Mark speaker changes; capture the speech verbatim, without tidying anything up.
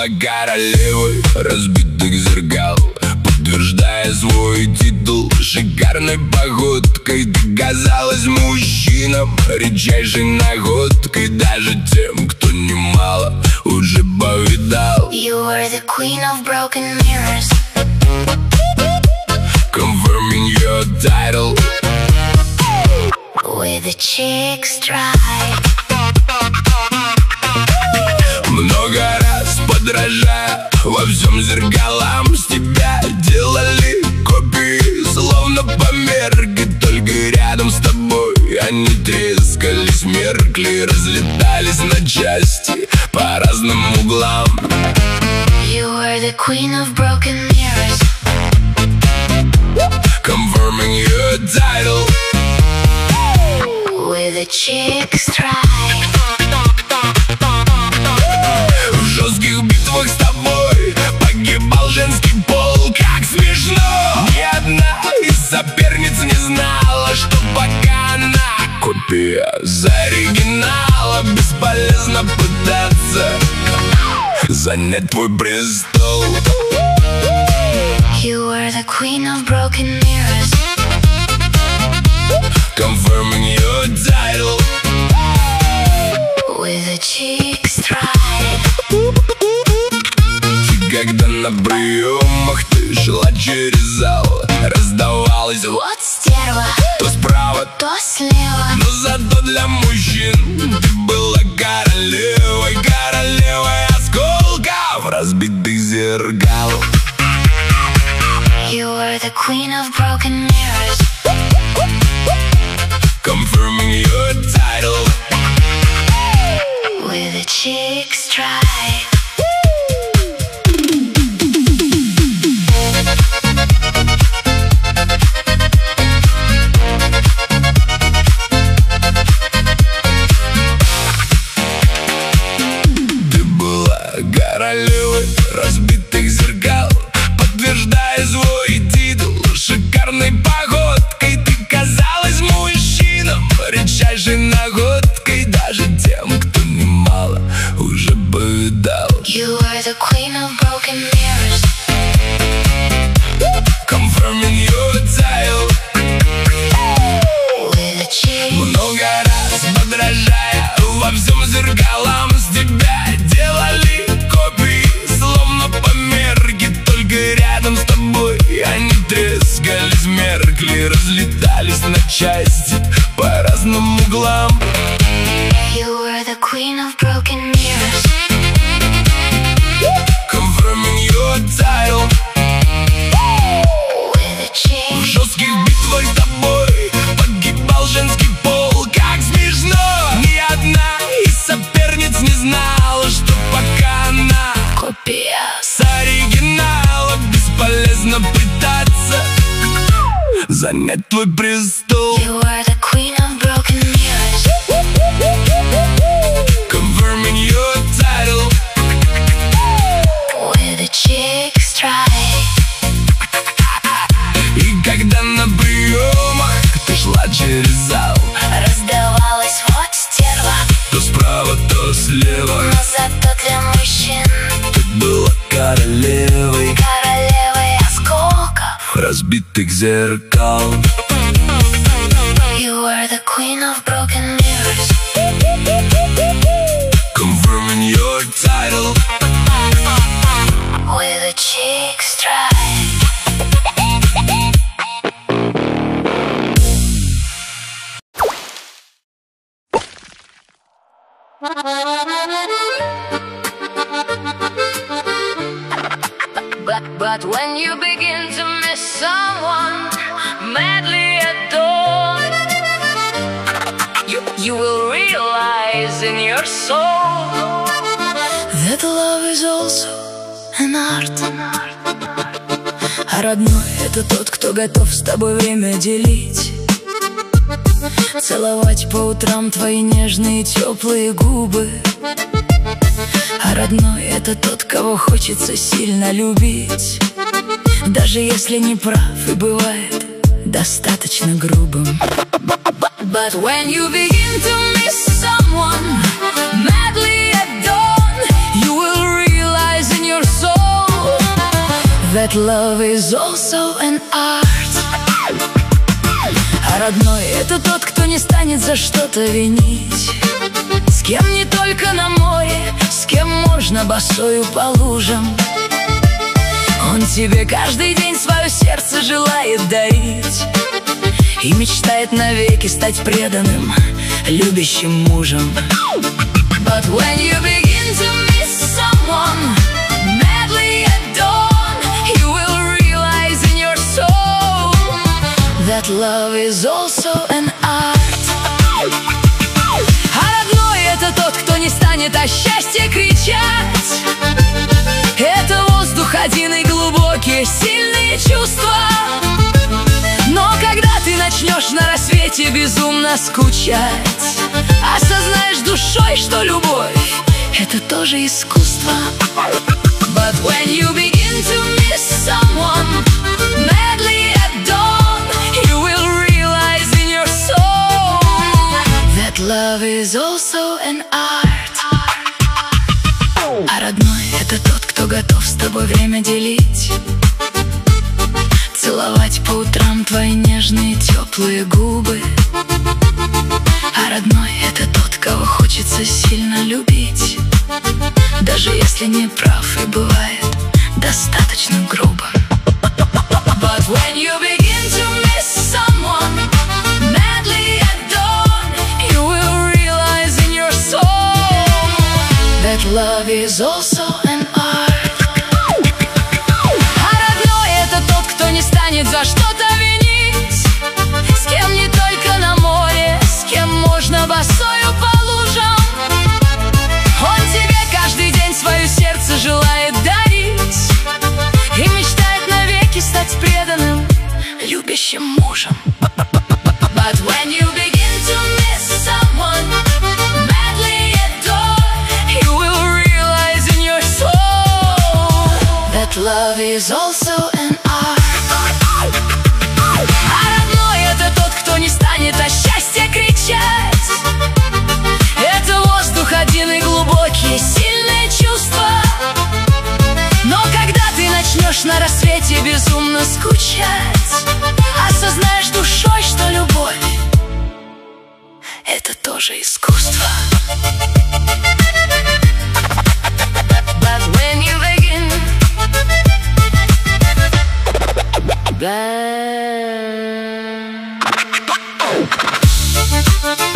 Speaker 1: королевой разбитых зеркал, подтверждая свой титул шикарной походкой. Ты казалась мужчинам редчайшей находкой, даже тем, кто немало уже повидал.
Speaker 2: You were the queen of broken mirrors,
Speaker 1: confirming your title
Speaker 2: with a chick strike.
Speaker 1: Много раз подражая во всем зеркалам, с тебя делали копии, словно померки. Только рядом с тобой они трескались, меркли, разлетались на части по разным углам.
Speaker 2: You were the queen of broken mirrors,
Speaker 1: confirming your title
Speaker 2: with a chick strike.
Speaker 1: В жестких битвах с тобой погибал женский пол. Как смешно! Ни одна из соперниц не знала, что пока она копия за оригинала, бесполезно пытаться занять твой престол.
Speaker 2: You were the queen of broken mirrors,
Speaker 1: confirming your title
Speaker 2: with a chick strike.
Speaker 1: Когда на приемах ты шла через зал, раздавалось
Speaker 2: Вот стерва,
Speaker 1: то справа,
Speaker 2: то слева.
Speaker 1: но зато для мужчин ты была королевой, королевой осколков разбитых зеркал.
Speaker 2: You were the queen of broken mirrors,
Speaker 1: confirming your title
Speaker 2: with a chick strike.
Speaker 1: Ты была королевой разбитых зеркал, подтверждая свой титул шикарной походкой. Ты казалась мужчинам редчайшей находкой, даже тем, кто немало уже повидал.
Speaker 2: You were the queen of broken mirrors,
Speaker 1: Confirming your title,
Speaker 2: with a chick.
Speaker 1: много раз подражая во всем зеркалам, с тебя делали копии, словно померки. Только рядом с тобой они трескались, меркли, разлетались на части по разным углам.
Speaker 2: You were the queen of broken mirrors,
Speaker 1: Confirming your title,
Speaker 2: with a chick.
Speaker 1: в жестких битвах с тобой погибал женский пол. Как смешно! Ни одна из соперниц не знала, что пока она
Speaker 2: Копия.
Speaker 1: с оригинала, бесполезно пытаться занять твой престол.
Speaker 2: You were the queen of broken mirrors,
Speaker 1: Confirming your title,
Speaker 2: with a chick strike.
Speaker 1: и когда на приемах ты шла через зал,
Speaker 2: Раздавалась вот стерва,
Speaker 1: то справа, то слева,
Speaker 2: но зато для мужчин
Speaker 1: ты была королевой
Speaker 2: королевой осколков.
Speaker 1: разбитых зеркал.
Speaker 2: You were the queen of broken mirrors,
Speaker 1: Confirming your title,
Speaker 2: with a chick strike. But, but when you begin to miss someone, madly adore, you, you will realize in your soul that love is also an art. А родной — это тот, кто готов с тобой время делить, целовать по утрам твои нежные теплые губы. А родной — это тот, кого хочется сильно любить, даже если не прав и бывает достаточно грубым. But when you begin to miss someone, madly at dawn, you will realize in love is also an art. А родной — это тот, кто не станет за что-то винить, с кем не только на море, с кем можно босою по лужам. Он тебе каждый день свое сердце желает дарить и мечтает навеки стать преданным, любящим мужем. But when you begin to miss someone, madly at dawn, you will realize in your soul that love is also an art. А родной — это тот, кто не станет о счастье кричать. Это воздух один и глубокие, сильные чувства. Но когда ты начнешь на рассвете безумно скучать, осознаешь душой, что любовь — это тоже искусство. But when you begin to miss someone, madly at dawn, you will realize in your soul that love is also an art. А родной — это тот, кто готов с тобой время делить, целовать по утрам твои нежные теплые губы. А родной — это тот, кого хочется сильно любить, даже если не прав и бывает достаточно грубо. But when you begin to miss someone, madly at dawn, you will realize in your soul that love is also an art. А родной — это тот, кто не станет за что-то винить, с кем не только на море, с кем можно босою по лужам. Он тебе каждый день свое сердце желает дарить и мечтает навеки стать преданным, любящим мужем. But when you begin to miss someone, madly at dawn, you will realize in your soul that love is also an art. А родной — это тот, кто не станет о счастье кричать. Это воздух один и глубокие, сильные чувства. Но когда ты начнешь на рассвете безумно скучать, осознаешь душой, что любовь — это тоже искусство. But when you begin, bang.